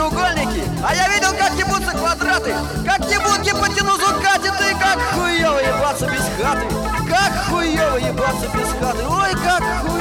треугольники, а я видел, как ебутся квадраты, как ебутки по тянузу катят, и как хуёво ебаться без хаты, как хуёво ебаться без хаты, ой, как хуёво.